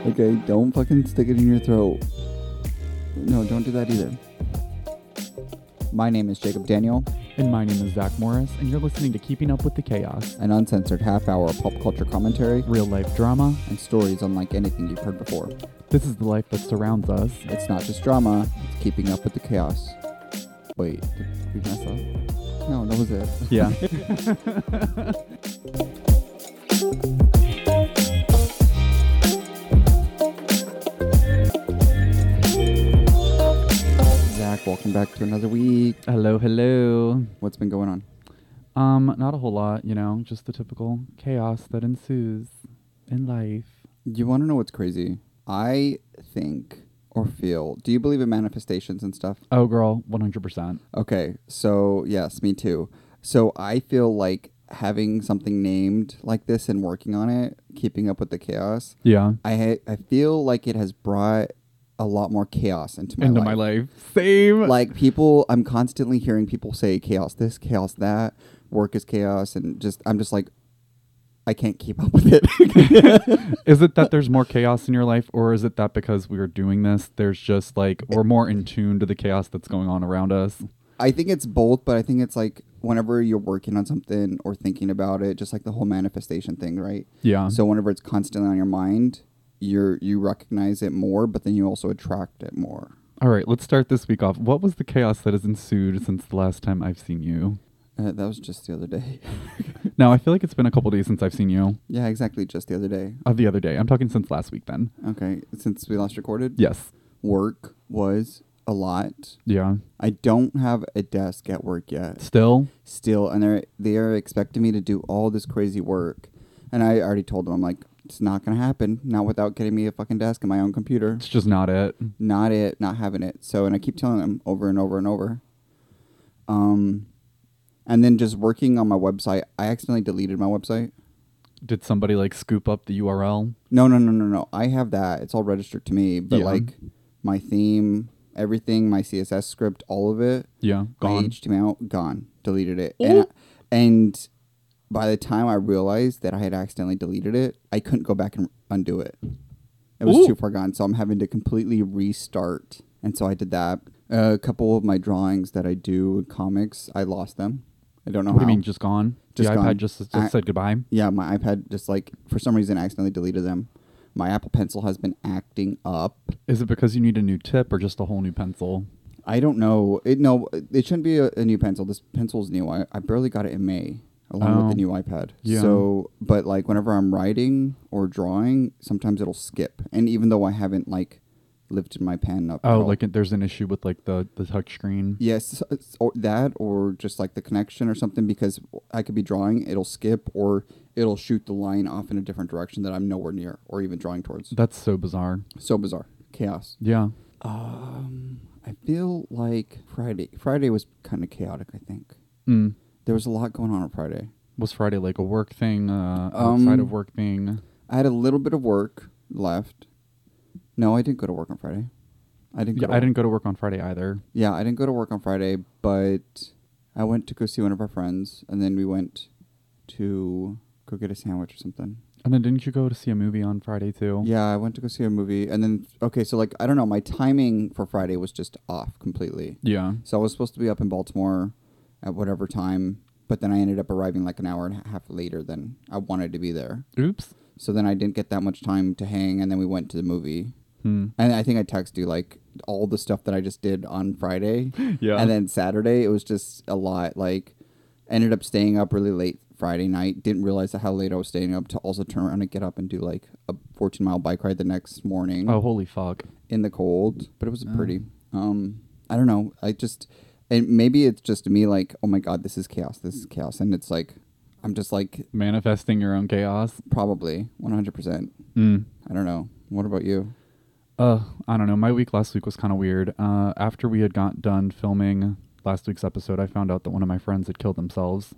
Okay, don't fucking stick it in your throat. No, don't do that either. My name is Jacob Daniel, And my name is Zach Morris, and you're listening to Keeping Up with the Chaos, an uncensored half-hour pop culture commentary real-life drama. and stories unlike anything you've heard before. This is the life that surrounds us. It's not just drama, it's keeping up with the chaos. Wait, did we mess up? No, that was it. Yeah. Zach, welcome back to another week. Hello. What's been going on? Not a whole lot, just the typical chaos that ensues in life. You want to know what's crazy? I think or feel. Do you believe in manifestations and stuff? Oh, girl, 100%. Okay, so yes, me too. So I feel like having something named like this and working on it, keeping up with the chaos, Yeah. I feel like it has brought a lot more chaos into My life. Same. Like I'm constantly hearing people say chaos this, chaos that, work is chaos, and I'm just like, I can't keep up with it. Is it that there's more chaos in your life, or is it that because we are doing this, there's just like, we're more in tune to the chaos that's going on around us? I think it's both, but I think it's like whenever you're working on something or thinking about it, just like the whole manifestation thing, right? Yeah. So whenever it's constantly on your mind, you recognize it more, but then you also attract it more. All right, let's start this week off. What was the chaos that has ensued since the last time I've seen you? That was just the other day. Now, I feel like it's been a couple days since I've seen you. Yeah, exactly. Just the other day. The other day. I'm talking since last week then. Okay. Since we last recorded? Yes. Work was a lot. Yeah. I don't have a desk at work yet. Still? And they are expecting me to do all this crazy work. And I already told them, I'm like, it's not going to happen. Not without getting me a fucking desk and my own computer. It's just not it. Not it. Not having it. So, and I keep telling them over and over and over. And then just working on my website, I accidentally deleted my website. Did somebody like scoop up the URL? No. I have that. It's all registered to me. But Yeah. like my theme, everything, my CSS script, all of it. Yeah. My Gone. HTML, gone. Deleted it. Ooh. And by the time I realized that I had accidentally deleted it, I couldn't go back and undo it. It was Ooh. too far gone. So I'm having to completely restart. And so I did that. A couple of my drawings that I do in comics, I lost them. I don't know What how. do you mean, just gone? Just the gone. iPad just said goodbye? Yeah, my iPad just like, for some reason, accidentally deleted them. My Apple Pencil has been acting up. Is it because you need a new tip or just a whole new pencil? I don't know. It shouldn't be a new pencil. This pencil's new. I barely got it in May, along with the new iPad. Yeah. So, but like whenever I'm writing or drawing, sometimes it'll skip. And even though I haven't like lifted my pen up. Oh, like there's an issue with like the touch screen? Yes, or that, or just like the connection or something, because I could be drawing, it'll skip, or it'll shoot the line off in a different direction that I'm nowhere near or even drawing towards. That's so bizarre. So bizarre. Chaos. Yeah. I feel like Friday was kind of chaotic, I think. There was a lot going on Friday. Was Friday like a work thing, outside of work thing? I had a little bit of work left. No, I didn't go to work on Friday. I didn't go to work on Friday either. Yeah, I didn't go to work on Friday, but I went to go see one of our friends, and then we went to go get a sandwich or something. And then didn't you go to see a movie on Friday too? Yeah, I went to go see a movie, and then, okay, so like, I don't know, my timing for Friday was just off completely. Yeah. So I was supposed to be up in Baltimore at whatever time, but then I ended up arriving like an hour and a half later than I wanted to be there. Oops. So then I didn't get that much time to hang, and then we went to the movie. And I think I texted you like all the stuff that I just did on Friday. Yeah. And then Saturday, it was just a lot. Like, ended up staying up really late Friday night. Didn't realize how late I was staying up to also turn around and get up and do like a 14-mile bike ride the next morning. Oh, holy fuck. In the cold. But it was pretty. I don't know. And maybe it's just me like, oh my God, this is chaos. This is chaos. And it's like, I'm just like. Manifesting your own chaos? Probably. 100%. I don't know. What about you? I don't know. My week last week was kind of weird. After we had got done filming last week's episode, I found out that one of my friends had killed themselves.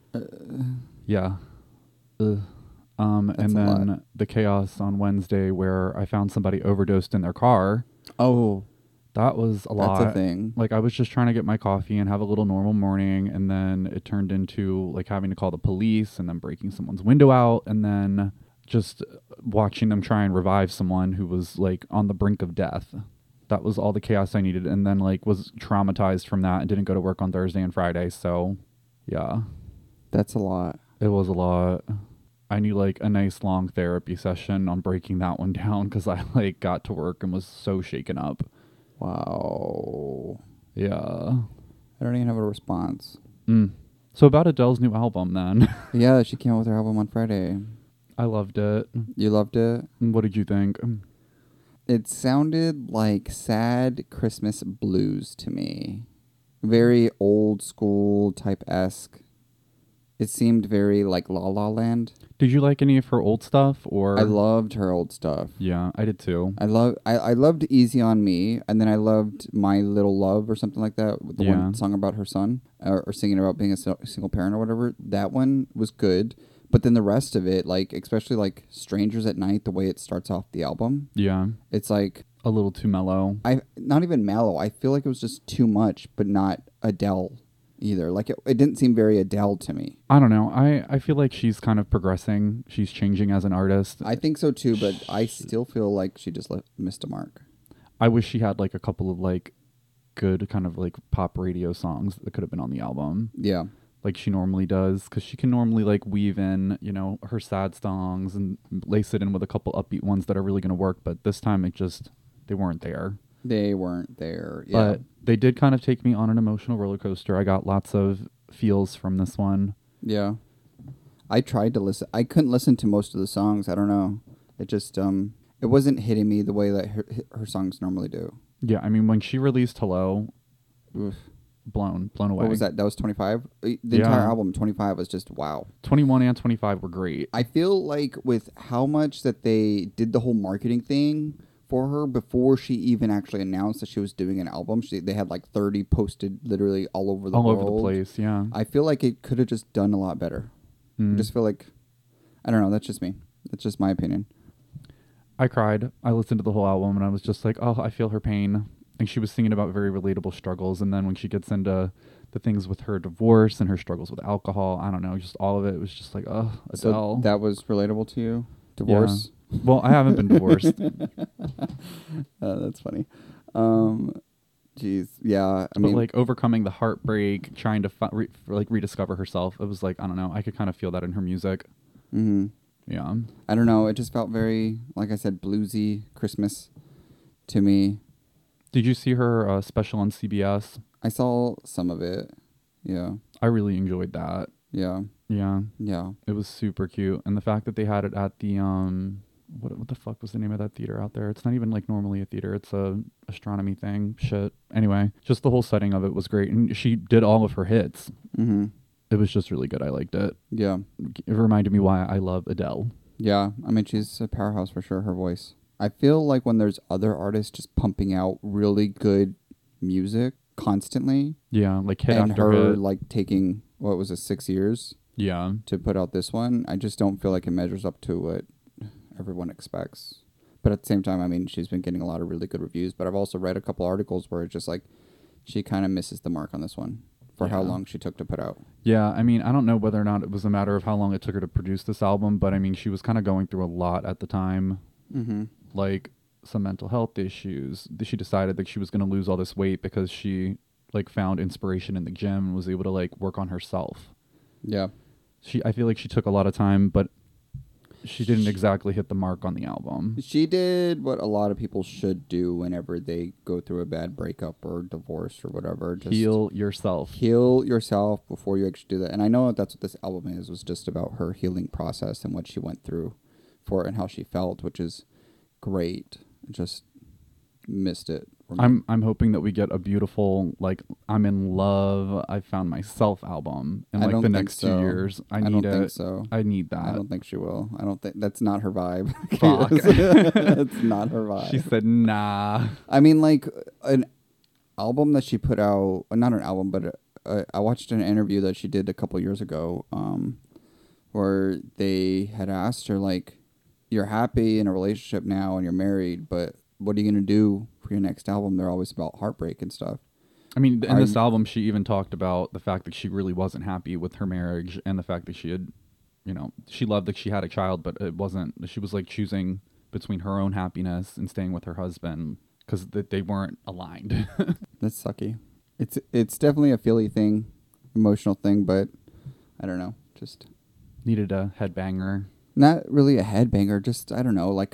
Yeah. And then the chaos on Wednesday where I found somebody overdosed in their car. Oh. That was a lot. That's a thing. Like, I was just trying to get my coffee and have a little normal morning, and then it turned into like having to call the police and then breaking someone's window out, and then just watching them try and revive someone who was like on the brink of death. That was all the chaos I needed, and then like was traumatized from that and didn't go to work on Thursday and Friday. So yeah, That's a lot. it was a lot. I need like a nice long therapy session on breaking that one down because I like got to work and was so shaken up. Wow. Yeah. I don't even have a response. So about Adele's new album then. Yeah, she came out with her album on Friday. I loved it. You loved it? What did you think? It sounded like sad Christmas blues to me. Very old school type-esque. It seemed very like La La Land. Did you like any of her old stuff or? I loved her old stuff. Yeah, I did too. I loved Easy on Me, and then I loved My Little Love or something like that. The one song about her son, or singing about being a single parent or whatever. That one was good, but then the rest of it, like especially like Strangers at Night, the way it starts off the album, Yeah, it's like a little too mellow. not even mellow. I feel like it was just too much, but not Adele either. Like it didn't seem very Adele to me. I don't know. I feel like she's kind of progressing. She's changing as an artist. I think so too, but I still feel like she just missed a mark. I wish she had like a couple of like good kind of like pop radio songs that could have been on the album. Yeah. Like she normally does, because she can normally like weave in, you know, her sad songs and lace it in with a couple upbeat ones that are really going to work. But this time they weren't there. They weren't there. Yeah. But they did kind of take me on an emotional roller coaster. I got lots of feels from this one. Yeah. I tried to listen. I couldn't listen to most of the songs. I don't know. It just it wasn't hitting me the way that her songs normally do. Yeah, I mean when she released Hello, Oof. blown away. What was that? That was 25? The entire album 25 was just wow. 21 and 25 were great. I feel like with how much that they did the whole marketing thing for her before she even actually announced that she was doing an album. They had like 30 posted literally all over the world. All over the place, yeah. I feel like it could have just done a lot better. I just feel like, I don't know, that's just me. That's just my opinion. I cried. I listened to the whole album and I was just like, oh, I feel her pain. And she was singing about very relatable struggles. And then when she gets into the things with her divorce and her struggles with alcohol, I don't know, just all of it was just like, oh, Adele. So that was relatable to you? Divorce? Yeah. Well, I haven't been divorced. That's funny. Jeez, yeah. I mean, but like overcoming the heartbreak, trying to rediscover herself. It was like, I don't know. I could kind of feel that in her music. Mm-hmm. Yeah. I don't know. It just felt very, like I said, bluesy Christmas to me. Did you see her special on CBS? I saw some of it. Yeah. I really enjoyed that. Yeah. Yeah. Yeah. It was super cute. And the fact that they had it at the what the fuck was the name of that theater out there? It's not even like normally a theater. It's a astronomy thing. Shit. Anyway, just the whole setting of it was great. And she did all of her hits. Mm-hmm. It was just really good. I liked it. Yeah. It reminded me why I love Adele. Yeah. I mean, she's a powerhouse for sure, her voice. I feel like when there's other artists just pumping out really good music constantly. Yeah, like hit and after her hit. like taking, what was it, 6 years? Yeah. To put out this one. I just don't feel like it measures up to what everyone expects. But at the same time, I mean, she's been getting a lot of really good reviews, but I've also read a couple articles where it's just like she kind of misses the mark on this one for how long she took to put out. Yeah, I mean, I don't know whether or not it was a matter of how long it took her to produce this album, but I mean, she was kind of going through a lot at the time. Mm-hmm. Like some mental health issues. She decided that she was going to lose all this weight because she like found inspiration in the gym and was able to like work on herself. Yeah. I feel like she took a lot of time, but she didn't exactly hit the mark on the album. She did what a lot of people should do whenever they go through a bad breakup or divorce or whatever. Just heal yourself. Heal yourself before you actually do that. And I know that's what this album was just about her healing process and what she went through for it and how she felt, which is great. Just missed it. I'm hoping that we get a beautiful like I'm in love, I found myself album in like the next 2 years. I don't think so. I need that. I don't think she will. I don't think that's not her vibe. Fuck. That's not her vibe. She said nah. I mean, like an album that she put out, not an album, but I watched an interview that she did a couple years ago, where they had asked her like, you're happy in a relationship now and you're married, but what are you going to do for your next album? They're always about heartbreak and stuff. I mean, in this album, she even talked about the fact that she really wasn't happy with her marriage and the fact that she had you know, she loved that she had a child, but it wasn't, she was like choosing between her own happiness and staying with her husband because they weren't aligned. That's sucky. It's definitely a feely thing, emotional thing, but I don't know. Just Needed a headbanger. not really a headbanger. Just I don't know, like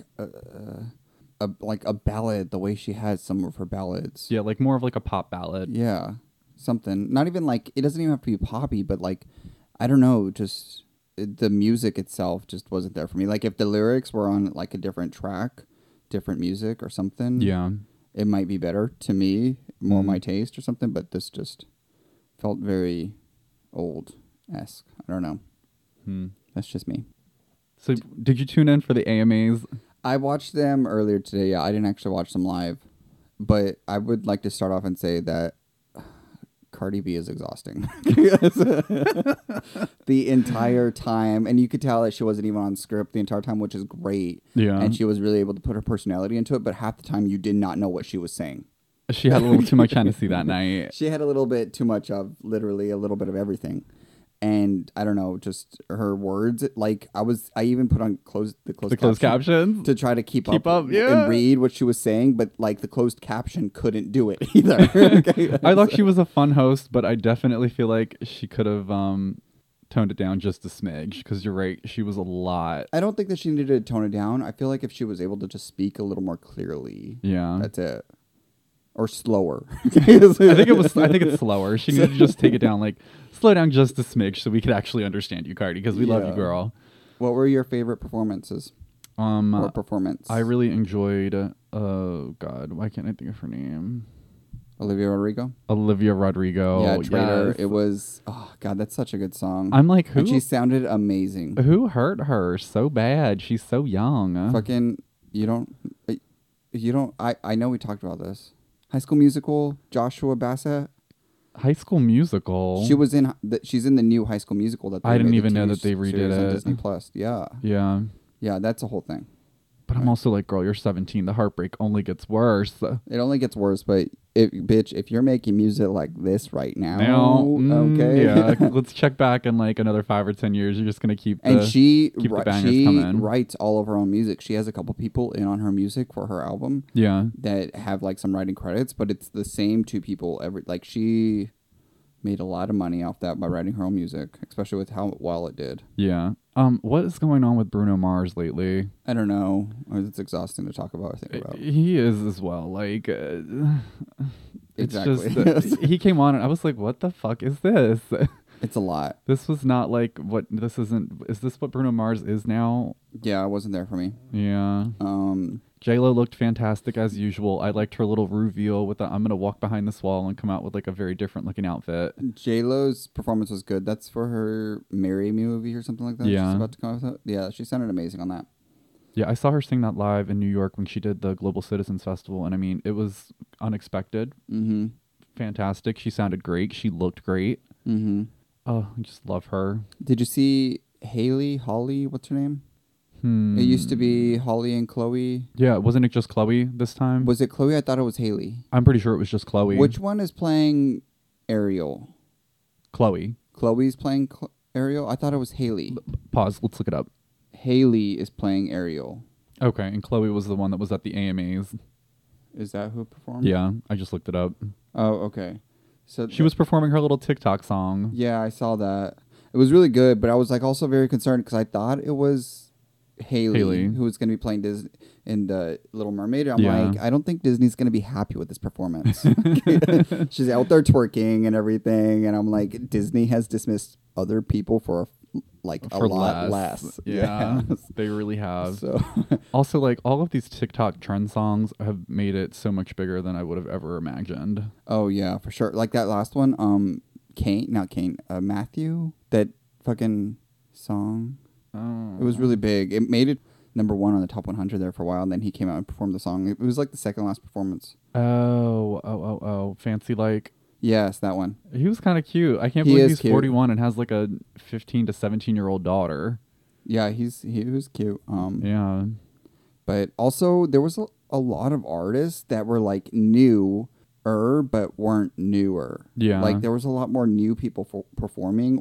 a ballad. The way she has some of her ballads. Yeah, like more of like a pop ballad. Yeah, something. Not even like it doesn't even have to be poppy, but like I don't know. Just the music itself just wasn't there for me. Like if the lyrics were on like a different track, different music or something. Yeah. It might be better to me, more Mhm. my taste or something, but this just felt very old-esque. I don't know. Hmm. That's just me. So did you tune in for the AMAs? I watched them earlier today. Yeah, I didn't actually watch them live, but I would like to start off and say that Cardi B is exhausting. The entire time, and you could tell that she wasn't even on script the entire time, which is great. Yeah. And she was really able to put her personality into it, but half the time you did not know what she was saying. She had a little too much Hennessy that night. She had a little bit too much of literally a little bit of everything. And I don't know, just her words. Like I even put on the Closed captions to try to keep up, yeah. and read what she was saying, but like the closed caption couldn't do it either. Okay? I thought she was a fun host, but I definitely feel like she could have toned it down just a smidge because you're right, she was a lot. I don't think that she needed to tone it down. I feel like if she was able to just speak a little more clearly, Yeah. that's it. Or slower. I think it's slower. She needed to just take it down, like slow down just a smidge so we could actually understand you, Cardi, because we love you, Yeah. girl. What were your favorite performances or performance? I really enjoyed oh god, why can't I think of her name? Olivia Rodrigo. Olivia Rodrigo. Yeah, Traitor. Yes. It was, oh god, that's such a good song. I'm like, And she sounded amazing. who hurt her so bad? She's so young. Fucking, you don't. I know we talked about this. High School Musical. Joshua Bassett. High School Musical. She was in. She's in the new High School Musical that they I didn't made even the know TV that they redid series on it. Disney Plus. Yeah, Yeah. yeah, that's a whole thing. But I'm also like, girl, you're 17. The heartbreak only gets worse. It only gets worse, but if you're making music like this right now, okay, Yeah, let's check back in like another 5 or 10 years. You're just gonna keep and the bangers coming. writes all of her own music. She has a couple people in on her music for her album Yeah. that have like some writing credits, but it's the same two people she made a lot of money off that by writing her own music, especially with how well it did. Yeah. What is going on with Bruno Mars lately? I don't know. It's exhausting to talk about. I think about. He is as well. Like, it's Exactly. just he came on and I was like, what the fuck is this? It's a lot. This was not like what this isn't. Is this what Bruno Mars is now? Yeah, it wasn't there for me. Yeah. J-Lo looked fantastic as usual. I liked her little reveal with the I'm gonna walk behind this wall and come out with like a very different looking outfit. J-Lo's performance was good. That's for her Marry Me movie or something like that. Yeah. She's about to come out with it. Yeah, she sounded amazing on that. Yeah, I saw her sing that live in New York when she did the Global Citizens Festival, and I mean, it was unexpected. Mm-hmm. Fantastic. She sounded great. She looked great. Mm-hmm. Oh, I just love her. Did you see Holly, what's her name? It used to be Holly and Chloe. Yeah, wasn't it just Chloe this time? Was it Chloe? I thought it was Haley. I'm pretty sure it was just Chloe. Which one is playing Ariel? Chloe. Chloe's playing Ariel? I thought it was Haley. Pause. Let's look it up. Haley is playing Ariel. Okay, and Chloe was the one that was at the AMAs. Is that who performed? Yeah, I just looked it up. Oh, okay. So She was performing her little TikTok song. Yeah, I saw that. It was really good, but I was like also very concerned because I thought it was Haley who was going to be playing Disney in the Little Mermaid. I'm like, I don't think Disney's going to be happy with this performance. She's out there twerking and everything, and I'm like, Disney has dismissed other people for a lot less. Yeah, they really have. So also, like, all of these TikTok trend songs have made it so much bigger than I would have ever imagined. Oh yeah, for sure. Like that last one, Matthew, that fucking song. Oh. It was really big. It made it number 1 on the top 100 there for a while, and then he came out and performed the song. It was like the second last performance. Oh. Fancy like. Yes, that one. He was kind of cute. I can't He believe is he's cute. 41 and has like a 15 to 17-year-old daughter. Yeah, he was cute. Yeah. But also there was a lot of artists that were like newer but weren't newer. Yeah. Like there was a lot more new people performing or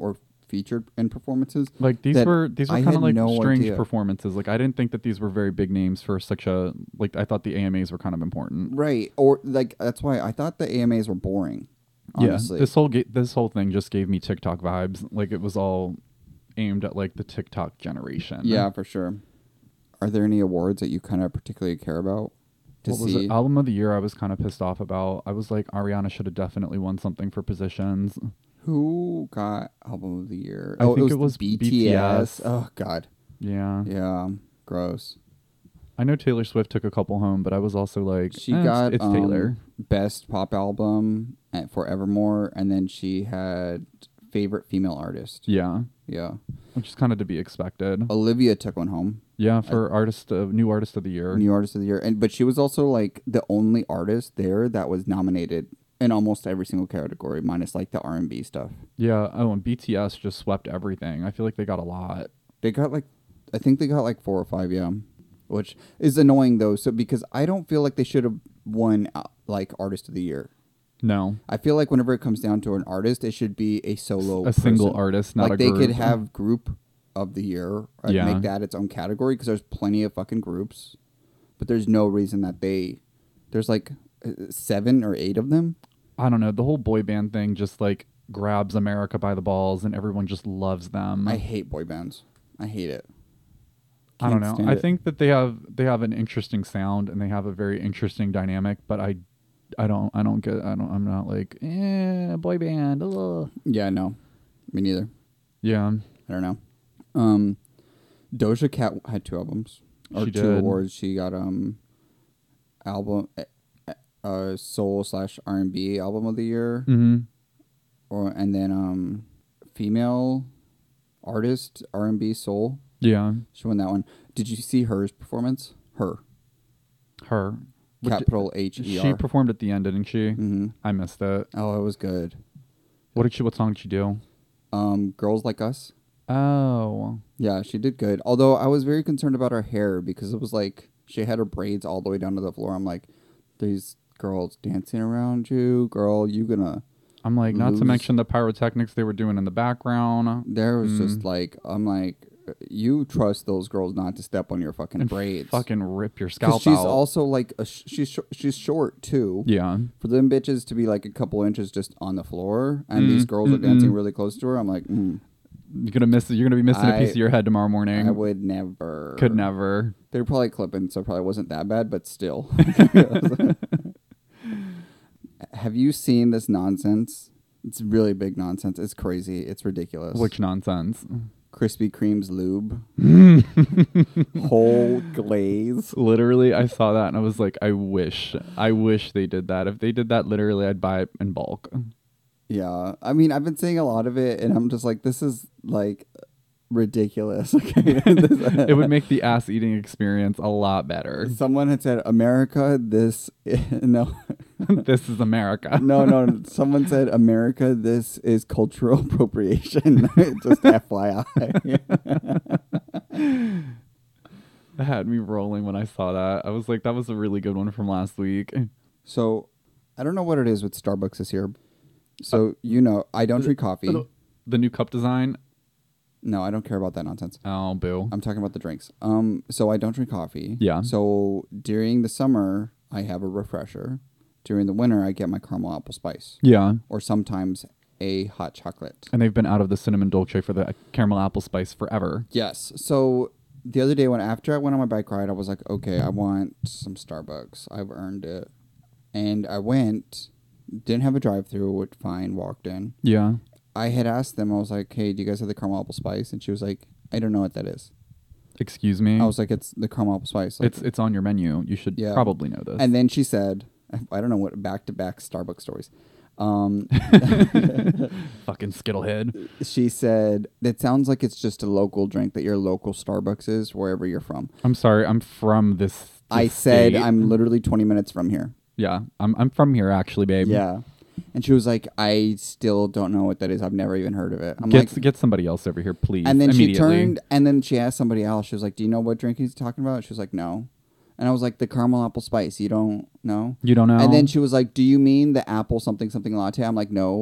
featured in performances. Like these that were I kind of had like no strange idea. performances. Like I didn't think that these were very big names for such a like. I thought the AMAs were kind of important. Right. Or like that's why I thought the AMAs were boring. Honestly. Yeah, this whole thing just gave me TikTok vibes. Like it was all aimed at like the TikTok generation. Yeah, for sure. Are there any awards that you kind of particularly care about to What was see? it? Album of the year I was kind of pissed off about. I was like, Ariana should have definitely won something for Positions. Who got album of the year? I think it was BTS. Oh God. Yeah. Yeah. Gross. I know Taylor Swift took a couple home, but I was also like, She got it's Taylor. best pop album for Evermore, and then she had favorite female artist. Yeah. Yeah. Which is kind of to be expected. Olivia took one home. Yeah, for new artist of the year. New artist of the year, but she was also like the only artist there that was nominated in almost every single category, minus like the R&B stuff. Yeah. Oh, and BTS just swept everything. I feel like they got a lot. They got like, I think they got like 4 or 5, yeah, which is annoying though. So because I don't feel like they should have won like artist of the year. No, I feel like whenever it comes down to an artist, it should be a solo, single person. artist, not like a they group. could have group of the year, Yeah. make that its own category because there's plenty of fucking groups, but there's no reason that there's like 7 or 8 of them. I don't know. The whole boy band thing just like grabs America by the balls, and everyone just loves them. I hate boy bands. I hate it. I don't Can't know. stand I it. think that they have an interesting sound and they have a very interesting dynamic, but I'm not like boy band. Ugh. Yeah, no, me neither. Yeah, I don't know. Doja Cat had 2 albums or She 2 did. awards. She got album soul / R&B album of the year, mm-hmm. and then female artist R&B soul. Yeah, She won that one. Did you see her performance? Her her. capital HER. She performed at the end, didn't she? Mm-hmm. I missed it. Oh, it was good. What song did she do? Girls Like Us. Oh, Yeah, she did good. Although I was very concerned about her hair because it was like she had her braids all the way down to the floor. I'm like, these girls dancing around you, girl, you gonna. I'm like, not to lose. mention the pyrotechnics they were doing in the background. There was just like, I'm like, you trust those girls not to step on your fucking And braids. fucking rip your 'Cause scalp she's out. also like she's short too. Yeah. For them bitches to be like a couple inches just on the floor, and these girls are dancing really close to her. I'm like, You're gonna be missing a piece of your head tomorrow morning. I would never. Could never. They're probably clipping, so it probably wasn't that bad, but still. Have you seen this nonsense? It's really big nonsense. It's crazy. It's ridiculous. Which nonsense? Krispy Kreme's lube. Whole glaze. Literally, I saw that and I was like, I wish they did that. If they did that, literally, I'd buy it in bulk. Yeah. I mean, I've been seeing a lot of it, and I'm just like, this is like ridiculous. Okay. It would make the ass eating experience a lot better. Someone had said, America, this. No. This is America. No. Someone said, America, this is cultural appropriation. Just FYI. That had me rolling when I saw that. I was like, that was a really good one from last week. So, I don't know what it is with Starbucks this year. So, I don't drink coffee. The new cup design. No, I don't care about that nonsense. Oh, boo. I'm talking about the drinks. So I don't drink coffee. Yeah. So during the summer, I have a refresher. During the winter, I get my caramel apple spice. Yeah. Or sometimes a hot chocolate. And they've been out of the cinnamon dolce for the caramel apple spice forever. Yes. So the other day, after I went on my bike ride, I was like, okay, I want some Starbucks. I've earned it. And I went, didn't have a drive-through, fine, walked in. Yeah. I had asked them, I was like, hey, do you guys have the caramel apple spice? And she was like, I don't know what that is. Excuse me? I was like, it's the caramel apple spice. Like, It's on your menu. You should probably know this. And then she said, I don't know what, back-to-back Starbucks stories. Fucking Skittlehead. She said, it sounds like it's just a local drink that your local Starbucks is, wherever you're from. I'm sorry. I'm from this I said, state. I'm literally 20 minutes from here. Yeah. I'm from here, actually, babe. Yeah. And she was like, I still don't know what that is. I've never even heard of it. I'm Get somebody else over here, please. And then she immediately. turned, and then she asked somebody else. She was like, do you know what drink he's talking about? She was like, no. And I was like, the caramel apple spice. You don't know? You don't know? And then she was like, do you mean the apple something latte? I'm like, no.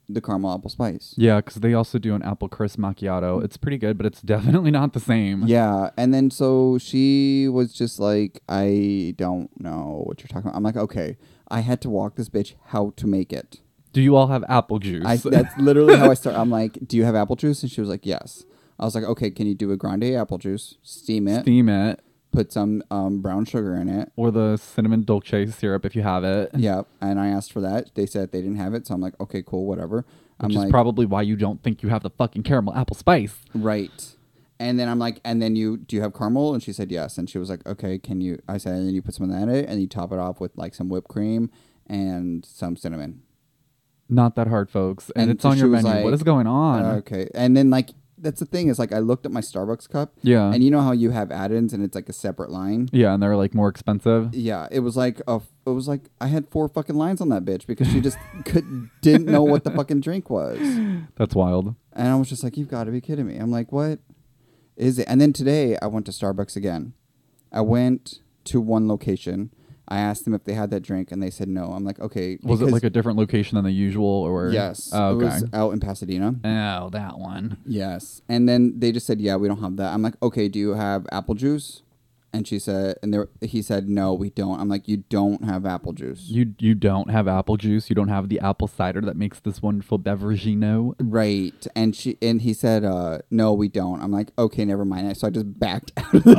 the caramel apple spice. Yeah, because they also do an apple crisp macchiato. It's pretty good, but it's definitely not the same. Yeah, and then so she was just like, I don't know what you're talking about. I'm like, okay, I had to walk this bitch how to make it. Do you all have apple juice? That's literally how I start. I'm like, do you have apple juice? And she was like, yes. I was like, okay, can you do a grande apple juice, steam it, put some brown sugar in it. Or the cinnamon dolce syrup if you have it. Yeah, and I asked for that. They said they didn't have it, so I'm like, okay, cool, whatever. Which is probably why you don't think you have the fucking caramel apple spice. Right. And then I'm like, and then do you have caramel? And she said yes. And she was like, okay, I said, and then you put some of that in it, and you top it off with like some whipped cream and some cinnamon. Not that hard, folks. And it's on your menu. Like, what is going on? Okay. And then like, that's the thing is like I looked at my Starbucks cup. Yeah. And you know how you have add-ins and it's like a separate line? Yeah, and they're like more expensive. Yeah. It was like I had 4 fucking lines on that bitch because she just didn't know what the fucking drink was. That's wild. And I was just like, you've got to be kidding me. I'm like, what is it? And then today I went to Starbucks again. I went to one location. I asked them if they had that drink, and they said no. I'm like, okay. Was it like a different location than the usual, or? Yes. Oh, okay. It was out in Pasadena. Oh, that one. Yes. And then they just said, yeah, we don't have that. I'm like, okay, do you have apple juice? And she said, he said, no, we don't. I'm like, you don't have apple juice. You don't have apple juice. You don't have the apple cider that makes this wonderful beverage, Right. And he said, no, we don't. I'm like, okay, never mind. So I just backed out of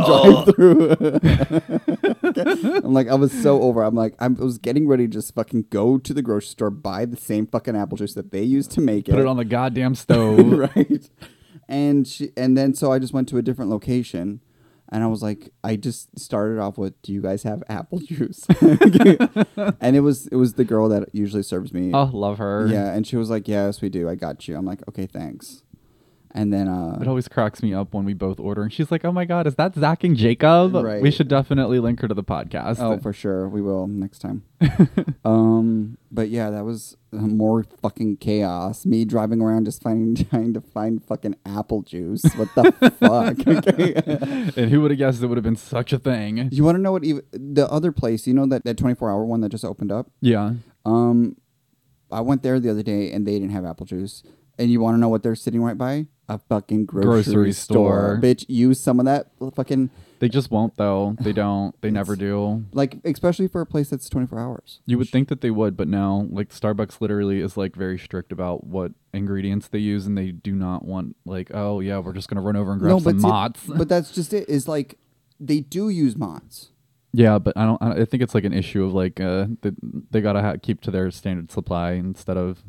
the drive-thru. I'm like, I was so over. I'm like, I was getting ready to just fucking go to the grocery store, buy the same fucking apple juice that they used to make it. Put it on the goddamn stove. Right. And then so I just went to a different location. And I was like, I just started off with, do you guys have apple juice? And it was the girl that usually serves me. Oh, love her. Yeah, and she was like, yes, we do. I got you. I'm like, okay, thanks. And then it always cracks me up when we both order, and she's like, "Oh my God, is that Zach and Jacob?" Right. We should definitely link her to the podcast. Oh, for sure, we will next time. But yeah, that was more fucking chaos. Me driving around just trying to find fucking apple juice. What the fuck? And who would have guessed it would have been such a thing? You want to know what the other place? You know that 24-hour one that just opened up? Yeah. I went there the other day and they didn't have apple juice. And you want to know what they're sitting right by? A fucking grocery store. Bitch, use some of that fucking... They just won't, though. They don't. They never do. Like, especially for a place that's 24 hours. You would think that they would, but no. Like, Starbucks literally is, like, very strict about what ingredients they use, and they do not want, like, oh, yeah, we're just going to run over and grab some Mott's. But that's just it. Is like, they do use Mott's. Yeah, but I think it's like an issue of like they gotta keep to their standard supply instead of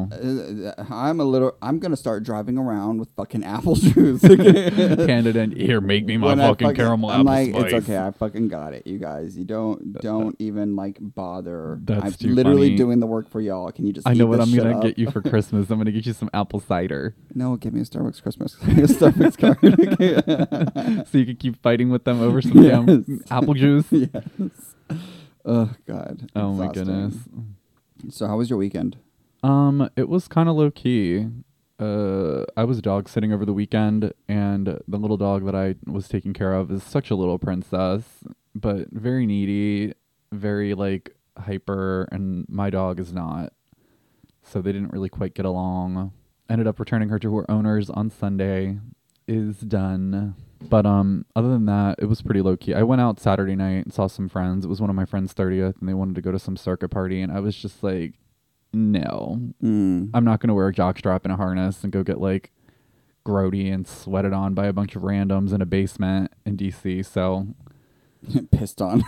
I'm gonna start driving around with fucking apple juice. Handed in here, make me my fucking caramel apple spice. It's okay, I fucking got it, you guys. You don't even like bother. That's I'm too literally funny. Doing the work for y'all. Can you just? I know what I'm gonna get you for Christmas. I'm gonna get you some apple cider. No, get me a Starbucks Christmas. A Starbucks card. So you can keep fighting with them over some damn apple juice. Yes. Oh God. Oh my goodness. So how was your weekend? It was kind of low key. I was dog sitting over the weekend, and the little dog that I was taking care of is such a little princess, but very needy, very like hyper, and my dog is not. So they didn't really quite get along. Ended up returning her to her owners on Sunday. Is done. But other than that, it was pretty low key. I went out Saturday night and saw some friends. It was one of my friends' 30th, and they wanted to go to some circuit party, and I was just like, no. I'm not going to wear a jockstrap and a harness and go get like grody and sweated on by a bunch of randoms in a basement in DC. So pissed on.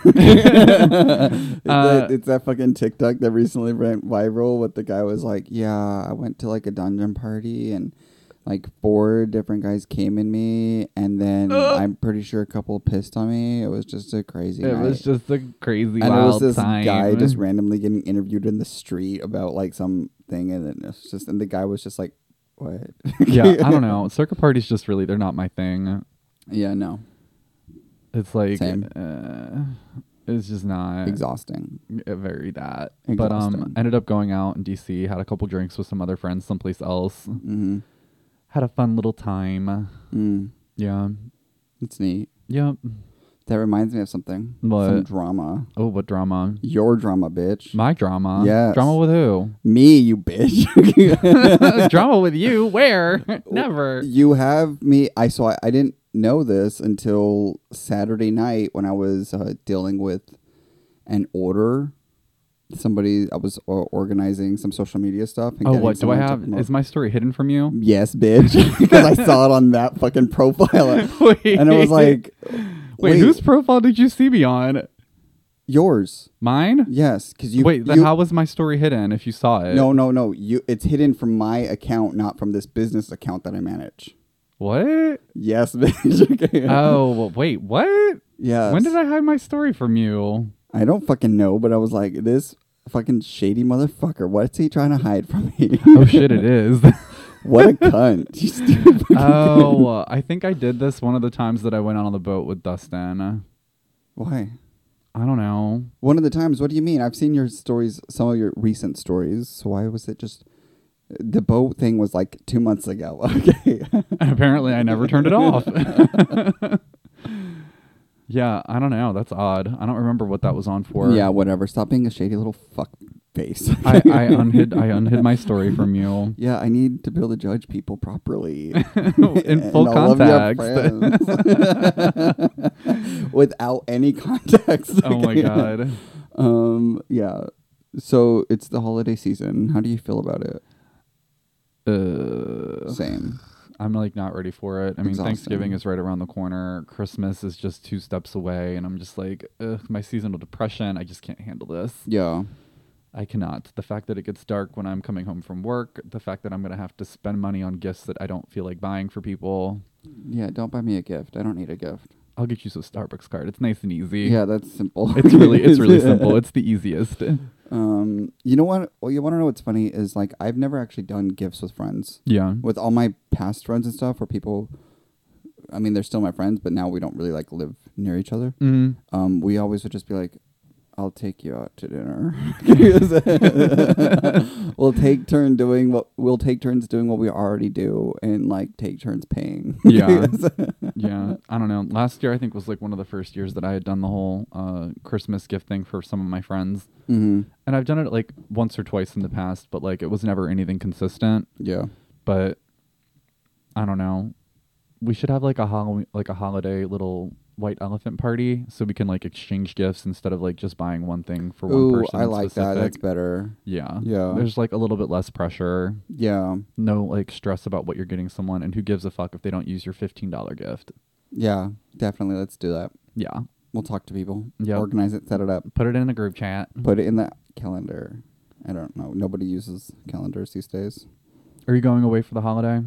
It's that fucking TikTok that recently went viral. What the guy was like, yeah, I went to like a dungeon party and like 4 different guys came in me, and then I'm pretty sure a couple pissed on me. It was just a crazy night. It was just a crazy and wild it was this time. guy just randomly getting interviewed in the street about like something, and then it's just, and the guy was just like, what? Yeah, I don't know. Circuit parties just really, they're not my thing. Yeah, no. It's like, Same. it's just not exhausting. Very that. Exhausting. But ended up going out in DC, had a couple drinks with some other friends someplace else. Mm-hmm. Had a fun little time. Mm. Yeah. It's neat. Yep. That reminds me of something. What? Some drama. Oh, what drama? Your drama, bitch. My drama? Yes. Drama with who? Me, you bitch. Drama with you? Where? Never. You have me. I didn't know this until Saturday night when I was dealing with an order. I was organizing some social media stuff. And Oh, getting what do I someone to have? promote- Is my story hidden from you? Yes, bitch. Because I saw it on that fucking profile. Wait. And I was like, wait, whose profile did you see me on? Yours. Mine? Yes, because you. Wait, then how was my story hidden if you saw it? No. It's hidden from my account, not from this business account that I manage. What? Yes, bitch. Okay. Oh, well, wait, what? Yes. When did I hide my story from you? I don't fucking know, but I was like, this fucking shady motherfucker. What's he trying to hide from me? Oh, shit, it is. What a cunt. You stupid fucking cunt. I think I did this one of the times that I went on the boat with Dustin. Why? I don't know. One of the times. What do you mean? I've seen your stories, some of your recent stories. So why was it just... The boat thing was like 2 months ago. Okay. Apparently, I never turned it off. Yeah, I don't know. That's odd. I don't remember what that was on for. Yeah, whatever. Stop being a shady little fuck face. I unhid my story from you. Yeah, I need to be able to judge people properly. In full And all of your context. friends. Without any context. Oh my God. Yeah. So it's the holiday season. How do you feel about it? Same. I'm like not ready for it. I mean, Exhausting. Thanksgiving is right around the corner. Christmas is just 2 steps away. And I'm just like, ugh, my seasonal depression. I just can't handle this. Yeah. I cannot. The fact that it gets dark when I'm coming home from work. The fact that I'm going to have to spend money on gifts that I don't feel like buying for people. Yeah, don't buy me a gift. I don't need a gift. I'll get you a Starbucks card. It's nice and easy. Yeah, that's simple. It's really simple. It's the easiest. You know what? Well, you want to know what's funny is like I've never actually done gifts with friends. Yeah. With all my past friends and stuff, where people, I mean, they're still my friends, but now we don't really like live near each other. Mm. We always would just be like, I'll take you out to dinner. We'll take turns doing what we already do, and like take turns paying. Yeah. Yeah. I don't know. Last year I think was like one of the first years that I had done the whole Christmas gift thing for some of my friends. Mm-hmm. And I've done it like once or twice in the past, but like it was never anything consistent. Yeah. But I don't know. We should have like a holiday little white elephant party so we can like exchange gifts instead of like just buying one thing for one person. I like specific. that. That's better. Yeah. Yeah. There's like a little bit less pressure. Yeah. No like stress about what you're getting someone, and who gives a fuck if they don't use your $15 gift. Yeah. Definitely. Let's do that. Yeah. We'll talk to people. Yep. Organize it. Set it up. Put it in a group chat. Put it in the calendar. I don't know. Nobody uses calendars these days. Are you going away for the holiday?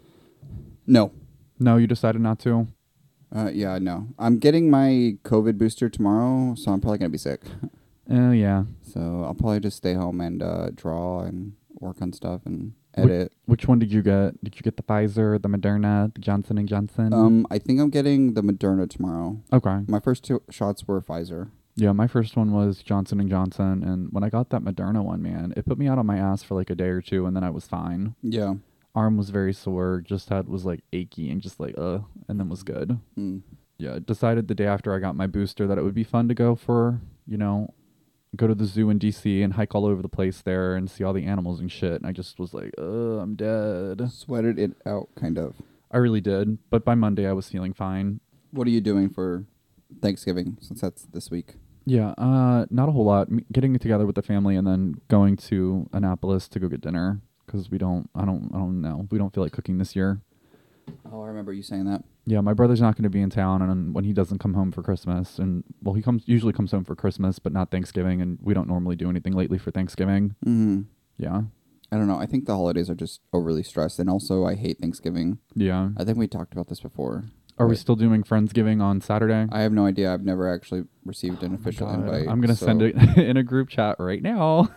No. No, you decided not to? Yeah, no. I'm getting my COVID booster tomorrow, so I'm probably going to be sick. Oh, yeah. So I'll probably just stay home and draw and work on stuff and edit. Which one did you get? Did you get the Pfizer, the Moderna, the Johnson & Johnson? I think I'm getting the Moderna tomorrow. Okay. My first 2 shots were Pfizer. Yeah, my first one was Johnson & Johnson, and when I got that Moderna one, man, it put me out on my ass for like a day or 2, and then I was fine. Yeah. Arm was very sore, was like achy and just like, and then was good. Mm. Yeah, decided the day after I got my booster that it would be fun to go for, go to the zoo in DC and hike all over the place there and see all the animals and shit. And I just was like, I'm dead. Sweated it out, kind of. I really did. But by Monday, I was feeling fine. What are you doing for Thanksgiving, since that's this week? Yeah, not a whole lot. Getting together with the family and then going to Annapolis to go get dinner because I don't know. We don't feel like cooking this year. Oh, I remember you saying that. Yeah, my brother's not going to be in town, and when he doesn't come home for Christmas, and well, he usually comes home for Christmas, but not Thanksgiving, and we don't normally do anything lately for Thanksgiving. Mm-hmm. Yeah. I don't know. I think the holidays are just overly stressed, and also I hate Thanksgiving. Yeah. I think we talked about this before. Are we still doing Friendsgiving on Saturday? I have no idea. I've never actually received an official invite. I'm going to send it in a group chat right now.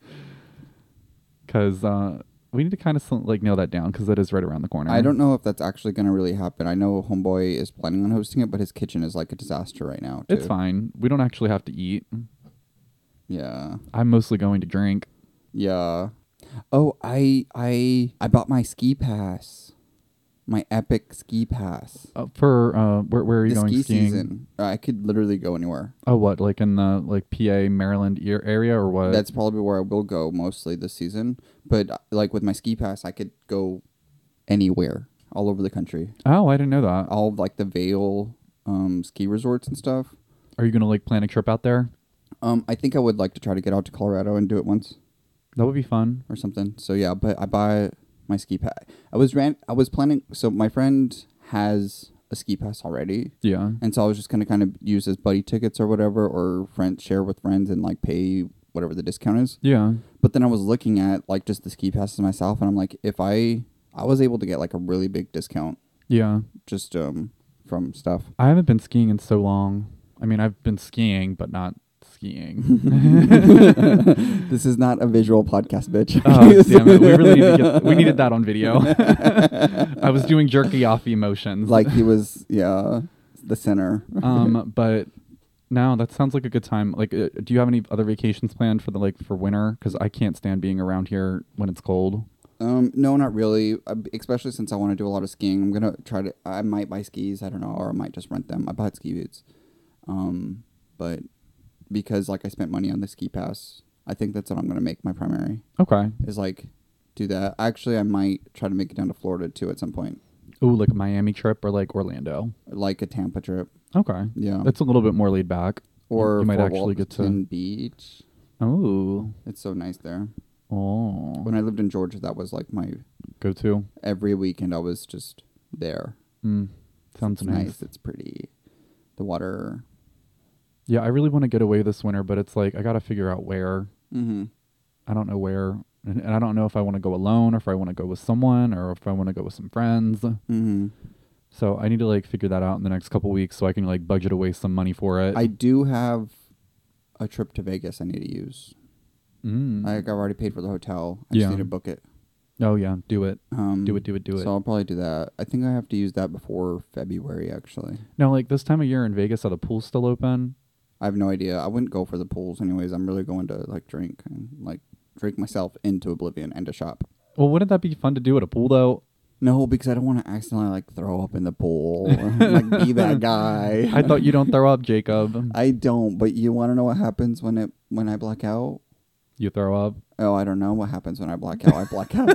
Because we need to kind of nail that down because that is right around the corner. I don't know if that's actually going to really happen. I know Homeboy is planning on hosting it, but his kitchen is like a disaster right now, too. It's fine. We don't actually have to eat. Yeah. I'm mostly going to drink. Yeah. Oh, I bought my ski pass. My epic ski pass. For where are you The going ski skiing? season. I could literally go anywhere. Oh, what, like in the like PA, Maryland area or what? That's probably where I will go mostly this season. But like with my ski pass, I could go anywhere, all over the country. Oh, I didn't know that. All of like the Vail ski resorts and stuff. Are you gonna like plan a trip out there? I think I would like to try to get out to Colorado and do it once That would be fun. or something. So yeah, but I buy my ski pass. I was planning. So my friend has a ski pass already, Yeah. and so I was just gonna kind of use his buddy tickets or whatever, or share with friends and like pay whatever the discount is. Yeah. But then I was looking at like just the ski passes myself, and I'm like, if I was able to get like a really big discount Yeah. just from stuff. I haven't been skiing in so long. I mean, I've been skiing, but not skiing. This is not a visual podcast, bitch. Oh, damn it. We really needed that on video. I was doing jerky off emotions. Like he was, the center. But no, that sounds like a good time. Like, do you have any other vacations planned for winter? Because I can't stand being around here when it's cold. No, not really. Especially since I want to do a lot of skiing. I'm gonna I might buy skis. I don't know, or I might just rent them. I bought ski boots. But because like I spent money on the ski pass, I think that's what I'm gonna make my primary. Okay. Is like do that. Actually, I might try to make it down to Florida too at some point. Ooh, like a Miami trip or like Orlando. Like a Tampa trip. Okay. Yeah. That's a little bit more laid back. Or you might Fort actually get to Walton Beach. Oh. It's so nice there. Oh. When I lived in Georgia, that was like my Go to. every weekend. I was just there. Sounds It's nice. It's pretty. The water. Yeah, I really want to get away this winter, but it's like I got to figure out where. Mm-hmm. I don't know where, and I don't know if I want to go alone or if I want to go with someone or if I want to go with some friends. Mm-hmm. So I need to like figure that out in the next couple weeks so I can like budget away some money for it. I do have a trip to Vegas I need to use. I've already paid for the hotel. I just need to book it. Oh yeah, do it. Do it. So I'll probably do that. I think I have to use that before February, actually. Now, like this time of year in Vegas, are the pools still open? I have no idea. I wouldn't go for the pools anyways. I'm really going to like drink myself into oblivion and to shop. Well, wouldn't that be fun to do at a pool though? No, because I don't want to accidentally like throw up in the pool. Like be that guy. I thought you don't throw up, Jacob. I don't, but you want to know what happens when I black out? You throw up? Oh, I don't know what happens when I black out. I black out.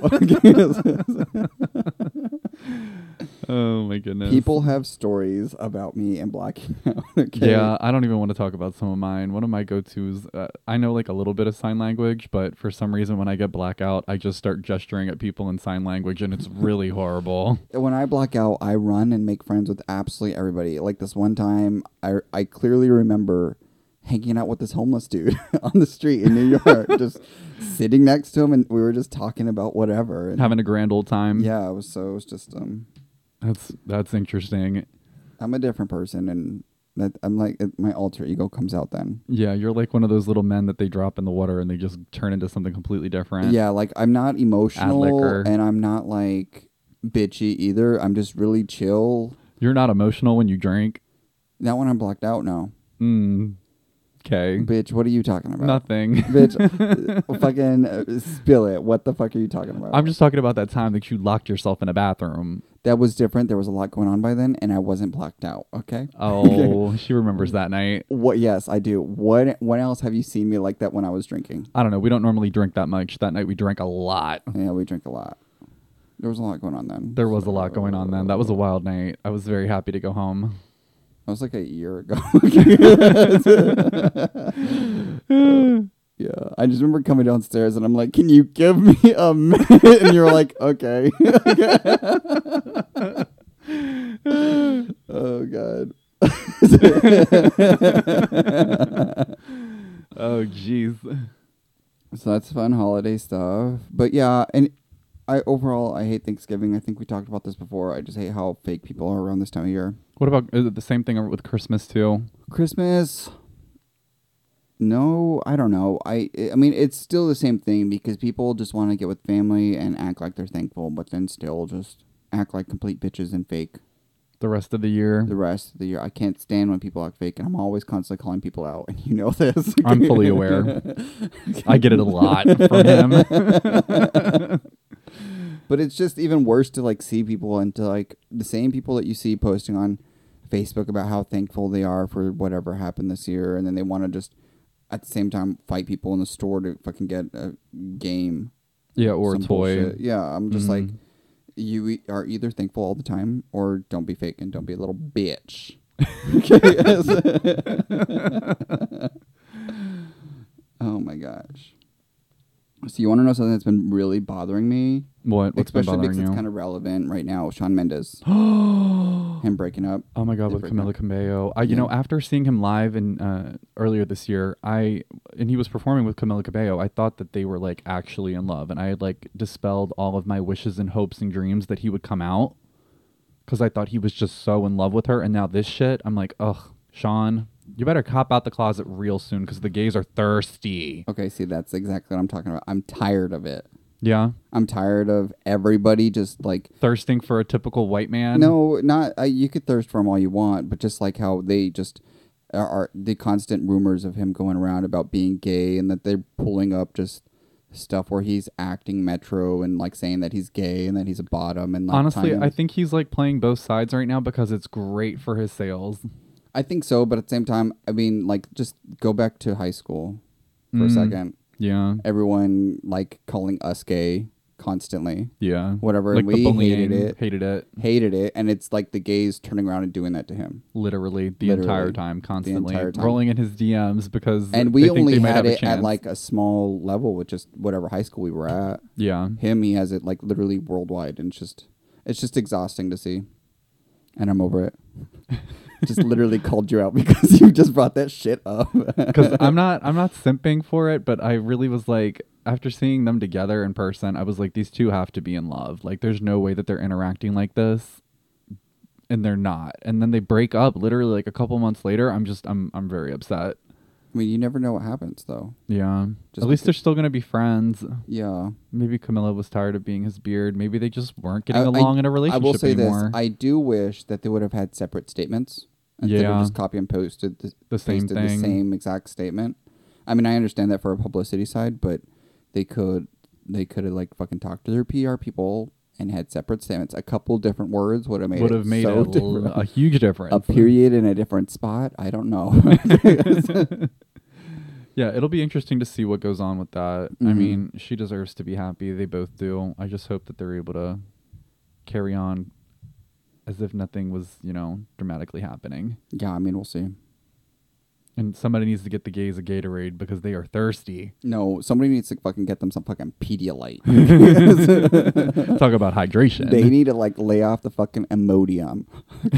Oh my goodness. People have stories about me and blacking out. Okay? Yeah, I don't even want to talk about some of mine. One of my go-tos, I know like a little bit of sign language, but for some reason when I get blackout, I just start gesturing at people in sign language, and it's really horrible. When I black out, I run and make friends with absolutely everybody. Like this one time, I clearly remember hanging out with this homeless dude on the street in New York, just sitting next to him, and we were just talking about whatever. And Having a grand old time. yeah, it was just That's interesting. I'm a different person, and that I'm like my alter ego comes out then. Yeah, you're like one of those little men that they drop in the water and they just turn into something completely different. Yeah, like I'm not emotional liquor. and I'm not like bitchy either. I'm just really chill. You're not emotional when you drink? Not when I'm blacked out, no. Okay. Bitch, what are you talking about? Nothing. Bitch, fucking spill it. What the fuck are you talking about? I'm just talking about that time that you locked yourself in a bathroom. That was different. There was a lot going on by then, and I wasn't blacked out, okay? Oh, she remembers that night. What? Yes, I do. When else have you seen me like that when I was drinking? I don't know. We don't normally drink that much. That night we drank a lot. Yeah, we drink a lot. There was a lot going on then. There was a lot going on then. That was a wild night. I was very happy to go home. That was like a year ago. Yeah, I just remember coming downstairs and I'm like, "Can you give me a minute?" And you're like, "Okay." Oh God. Oh jeez. So that's fun holiday stuff. But yeah, and I hate Thanksgiving. I think we talked about this before. I just hate how fake people are around this time of year. What about, is it the same thing with Christmas too? Christmas? No, I don't know. I mean, it's still the same thing because people just want to get with family and act like they're thankful, but then still just act like complete bitches and fake The rest of the year? the rest of the year. I can't stand when people act fake, and I'm always constantly calling people out, and you know this. I'm fully aware. I get it a lot from him. But it's just even worse to like see people and to like the same people that you see posting on Facebook about how thankful they are for whatever happened this year, and then they want to just at the same time fight people in the store to fucking get a game. Yeah, or a some toy. bullshit. Yeah, I'm just like, Mhm. you are either thankful all the time or don't be fake and don't be a little bitch. Oh my gosh. So you want to know something that's been really bothering me? What? What's been Especially bothering because you? it's kind of relevant right now. Shawn Mendes. Him breaking up. Oh my God, They with break Camila up. Cabello. You Yeah. know, after seeing him live in earlier this year, and he was performing with Camila Cabello, I thought that they were like actually in love, and I had like dispelled all of my wishes and hopes and dreams that he would come out, because I thought he was just so in love with her. And now this shit, I'm like, ugh, Sean, you better cop out the closet real soon, because the gays are thirsty. Okay, see, that's exactly what I'm talking about. I'm tired of it. Yeah, I'm tired of everybody just like thirsting for a typical white man. no, not you could thirst for him all you want, but just like how they just are the constant rumors of him going around about being gay and that they're pulling up just stuff where he's acting Metro and like saying that he's gay and that he's a bottom and like Honestly, tying- I think he's like playing both sides right now because it's great for his sales. I think so, but at the same time, I mean, like just go back to high school for a second. Yeah, Everyone like calling us gay constantly, yeah. whatever, Like and the we bullying, hated it, hated it. and it's like the gays turning around and doing that to him. Literally the Literally, entire time, constantly entire time. rolling in his DMs because And we they think only they might had have a it at chance. like a small level with just whatever high school we were at. Yeah, Him, he has it like literally worldwide, and it's just exhausting to see. And I'm over it. Just literally called you out because you just brought that shit up. because I'm not simping for it, but I really was like, after seeing them together in person, I was like, these two have to be in love. Like, there's no way that they're interacting like this, and they're not. And then they break up literally like a couple months later. I'm very upset. I mean, you never know what happens, though. Yeah, Just at least because- they're still gonna be friends. Yeah. Maybe Camilla was tired of being his beard. Maybe they just weren't getting I- along in a I relationship will say anymore. this. I do wish that they would have had separate statements instead Yeah. of just copy and pasted The same pasted thing. the same exact statement. I mean, I understand that for a publicity side, but they could have like fucking talked to their PR people and had separate statements. A couple different words would have made so different. a huge difference. A period in a different spot. I don't know. Yeah, it'll be interesting to see what goes on with that. I Mhm. mean, she deserves to be happy. They both do. I just hope that they're able to carry on as if nothing was, dramatically happening. Yeah, I mean, we'll see. And somebody needs to get the gays a Gatorade because they are thirsty. No, somebody needs to fucking get them some fucking Pedialyte. Talk about hydration. They need to like lay off the fucking Imodium.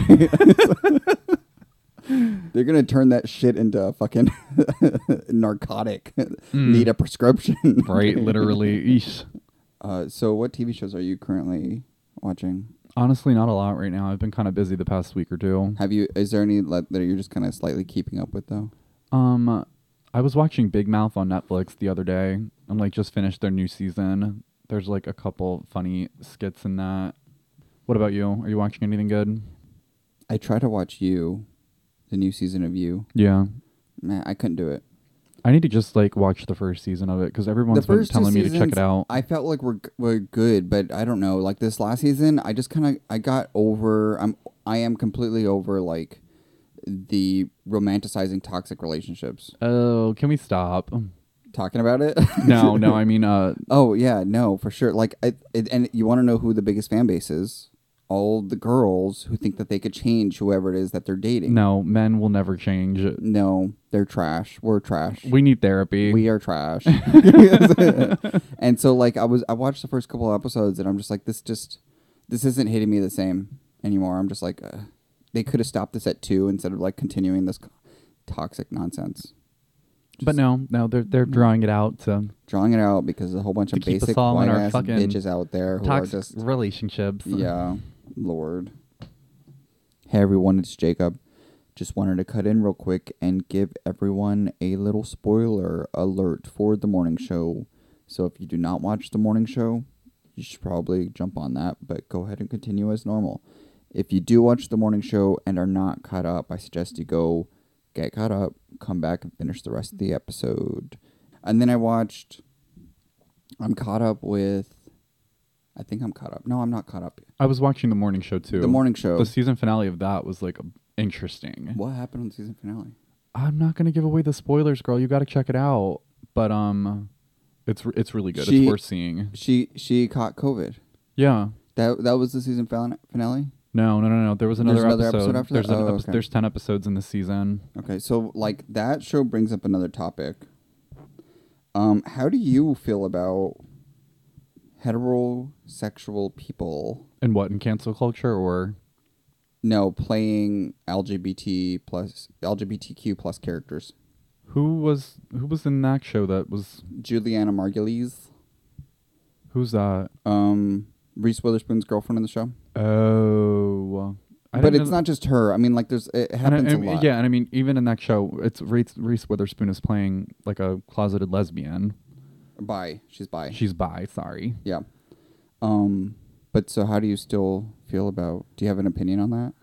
They're gonna turn that shit into a fucking narcotic. Need a prescription. Right, literally. Eesh. So what TV shows are you currently watching? Honestly, not a lot right now. I've been kind of busy the past week or two. Is there any that you're just kind of slightly keeping up with though? I was watching Big Mouth on Netflix the other day. I'm like just finished their new season. There's like a couple funny skits in that. What about you? Are you watching anything good? I tried to watch You, the new season of You. Yeah. Man, I couldn't do it. I need to just like watch the first season of it because everyone's been telling me to check it out. I felt like we're good, but I don't know. Like this last season, I just I got over. I am completely over like the romanticizing toxic relationships. Oh, can we stop? Talking about it? No, I mean, Oh yeah, no, for sure. Like, and you want to know who the biggest fan base is? All the girls who think that they could change whoever it is that they're dating. no, men will never change. No, they're trash. We're trash. We need therapy. We are trash. And so like I watched the first couple of episodes and I'm just like this isn't hitting me the same anymore. I'm just like they could have stopped this at 2 instead of like continuing this toxic nonsense. But no, they're drawing it out to Drawing it out because there's a whole bunch of keep us basic all in white our ass fucking bitches out there who toxic are just relationships. yeah, Lord. Hey everyone, it's Jacob. Just wanted to cut in real quick and give everyone a little spoiler alert for the morning show. So if you do not watch the morning show, you should probably jump on that, but go ahead and continue as normal. If you do watch the morning show and are not caught up, I suggest you go get caught up, come back and finish the rest of the episode. And then I'm caught up with, I think I'm caught up. No, I'm not caught up. I was watching the morning show too. The morning show. The season finale of that was like interesting. What happened on the season finale? I'm not gonna give away the spoilers, girl. You got to check it out. But it's really good. It's worth seeing. She caught COVID. Yeah. That was the season finale. No. There was another episode. After that? There's 10 episodes in the season. Okay, so like that show brings up another topic. How do you feel about heterosexual people? And what, in cancel culture or? No, playing LGBTQ plus characters. Who was in that show that was? Juliana Margulies. Who's that? Reese Witherspoon's girlfriend in the show. Oh. But it's not just her. I mean, like, it happens a lot. Yeah, and I mean, even in that show, it's Reese Witherspoon is playing like a closeted lesbian. She's bi. She's bi. Sorry. Yeah. But so, how do you still feel about? Do you have an opinion on that?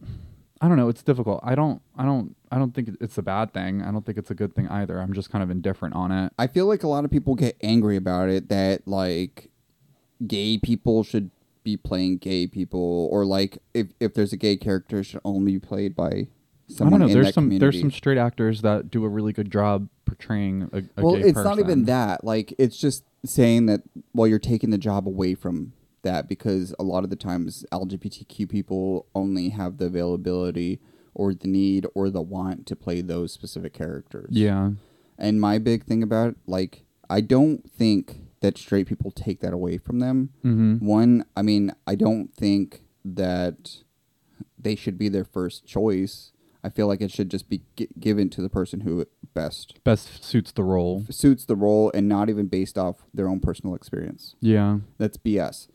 I don't know. It's difficult. I don't think it's a bad thing. I don't think it's a good thing either. I'm just kind of indifferent on it. I feel like a lot of people get angry about it. That like, gay people should be playing gay people, or like if there's a gay character, it should only be played by someone. I don't know. There's some straight actors that do a really good job portraying a gay person. Well, it's not even that. Like, it's just saying that, well, you're taking the job away from that, because a lot of the times LGBTQ people only have the availability or the need or the want to play those specific characters. Yeah. And my big thing about it, like, I don't think that straight people take that away from them. Mm-hmm. One, I mean, I don't think that they should be their first choice. I feel like it should just be given to the person who best suits the role. And not even based off their own personal experience. Yeah. That's BS.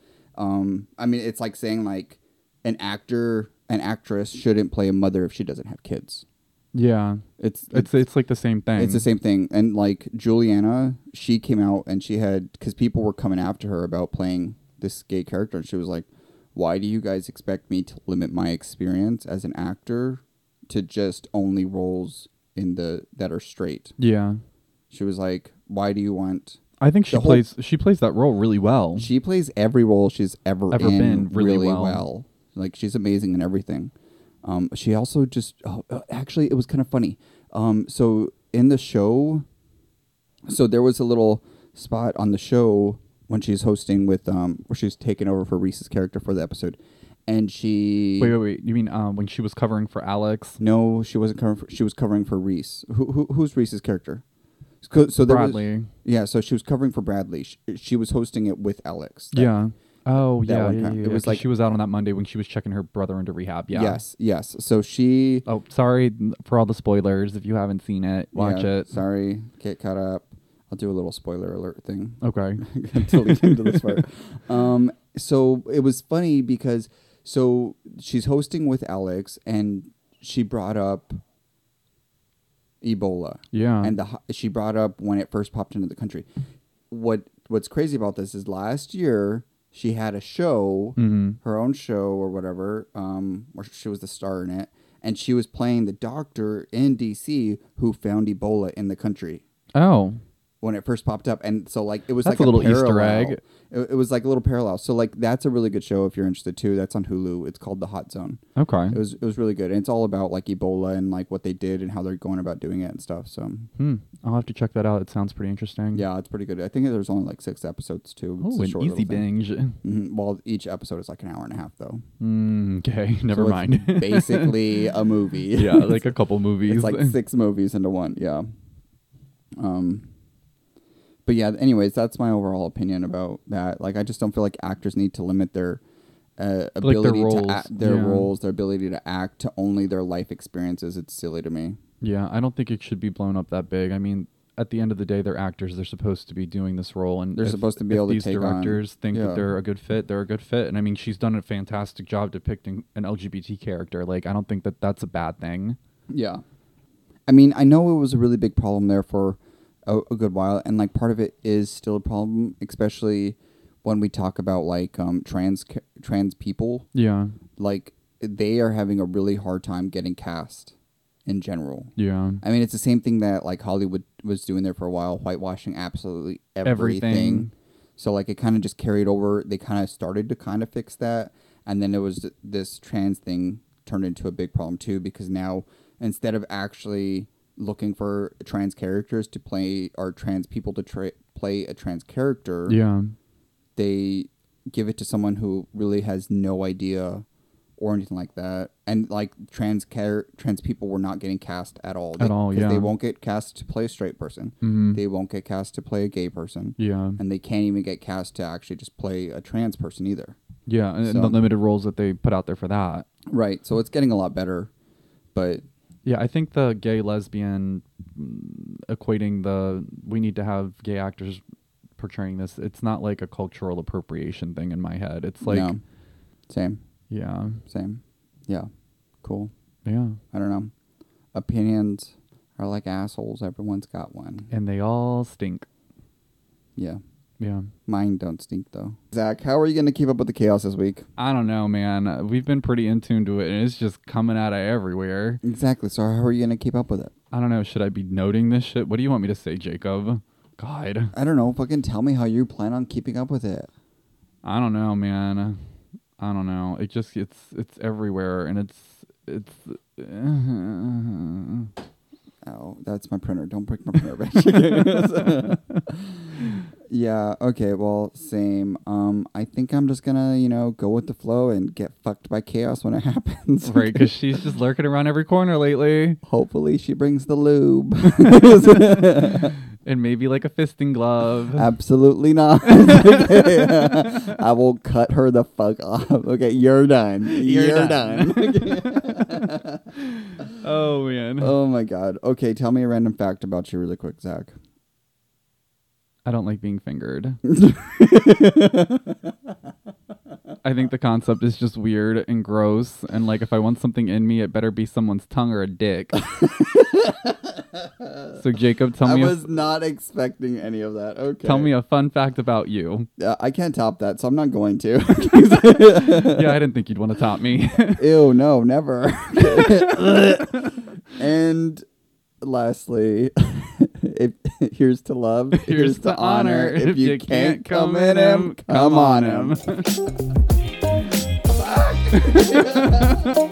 I mean, it's like saying like an actress shouldn't play a mother if she doesn't have kids. Yeah. It's like the same thing. It's the same thing. And like Juliana, she came out and she had, because people were coming after her about playing this gay character, and she was like, why do you guys expect me to limit my experience as an actor to just only roles that are straight? Yeah. She was like, why do you want... I think she plays that role really well. She plays every role she's ever been really well. Like, she's amazing in everything. She also just... actually, it was kind of funny. So, in the show... So, there was a little spot on the show when she's hosting with... where she's taking over for Reese's character for the episode. And she... Wait. You mean when she was covering for Alex? No, she wasn't covering for... She was covering for Reese. Who's Reese's character? So Bradley. So she was covering for Bradley. She was hosting it with Alex. Yeah. Oh, yeah. It was like she was out on that Monday when she was checking her brother into rehab. Yeah. Yes. So she... Oh, sorry for all the spoilers. If you haven't seen it, watch it. Sorry. Get caught up. I'll do a little spoiler alert thing. Okay. Until we get into this part. So it was funny because... So she's hosting with Alex, and she brought up Ebola. Yeah. And she brought up when it first popped into the country. What's crazy about this is last year she had a show, her own show or whatever, where she was the star in it, and she was playing the doctor in DC who found Ebola in the country. Oh. When it first popped up, and so like it was that's like a little parallel. Easter egg. It was like a little parallel. So like that's a really good show if you're interested too. That's on Hulu. It's called The Hot Zone. Okay. It was really good, and it's all about like Ebola and like what they did and how they're going about doing it and stuff. So I'll have to check that out. It sounds pretty interesting. Yeah, it's pretty good. I think there's only like 6 episodes too. Oh, an easy binge. Well, each episode is like an hour and a half though. Okay, never mind. Basically a movie. Yeah, like a couple movies. It's like 6 movies into one. Yeah. But yeah, anyways, that's my overall opinion about that. Like, I just don't feel like actors need to limit their ability to act, their roles, their ability to act to only their life experiences. It's silly to me. Yeah, I don't think it should be blown up that big. I mean, at the end of the day, they're actors. They're supposed to be doing this role, and they're supposed to be able to take on. These directors think that they're a good fit. They're a good fit, and I mean, she's done a fantastic job depicting an LGBT character. Like, I don't think that that's a bad thing. Yeah, I mean, I know it was a really big problem there for a good while, and like part of it is still a problem, especially when we talk about like trans people. Yeah, like they are having a really hard time getting cast in general. Yeah, I mean, it's the same thing that like Hollywood was doing there for a while, whitewashing absolutely everything. So like it kind of just carried over. They kind of started to kind of fix that, and then it was this trans thing turned into a big problem too, because now instead of actually looking for trans characters to play or trans people to play a trans character, they give it to someone who really has no idea or anything like that. And like trans people were not getting cast at all. Because they won't get cast to play a straight person. Mm-hmm. They won't get cast to play a gay person. Yeah. And they can't even get cast to actually just play a trans person either. Yeah, and the limited roles that they put out there for that. Right. So it's getting a lot better. But yeah, I think the gay lesbian equating we need to have gay actors portraying this. It's not like a cultural appropriation thing in my head. It's like no. Same. Yeah. Same. Yeah. Cool. Yeah. I don't know. Opinions are like assholes. Everyone's got one. And they all stink. Yeah. Yeah. Mine don't stink, though. Zach, how are you going to keep up with the chaos this week? I don't know, man. We've been pretty in tune to it, and it's just coming out of everywhere. Exactly. So how are you going to keep up with it? I don't know. Should I be noting this shit? What do you want me to say, Jacob? God. I don't know. Fucking tell me how you plan on keeping up with it. I don't know, man. I don't know. It just it's everywhere, and it's. Oh, that's my printer. Don't break my printer, bitch. Yeah, okay, well, same. I think I'm just gonna, go with the flow and get fucked by chaos when it happens. Right, because she's just lurking around every corner lately. Hopefully she brings the lube. And maybe like a fisting glove. Absolutely not. I will cut her the fuck off. Okay, you're done. You're done. Oh, man. Oh, my God. Okay, tell me a random fact about you really quick, Zach. I don't like being fingered. I think the concept is just weird and gross. And like, if I want something in me, it better be someone's tongue or a dick. So Jacob, tell me. I was not expecting any of that. Okay. Tell me a fun fact about you. I can't top that, so I'm not going to. Yeah, I didn't think you'd want to top me. Ew, no, never. And lastly, here's to love, here's to honor. If you can't come in him, come on him.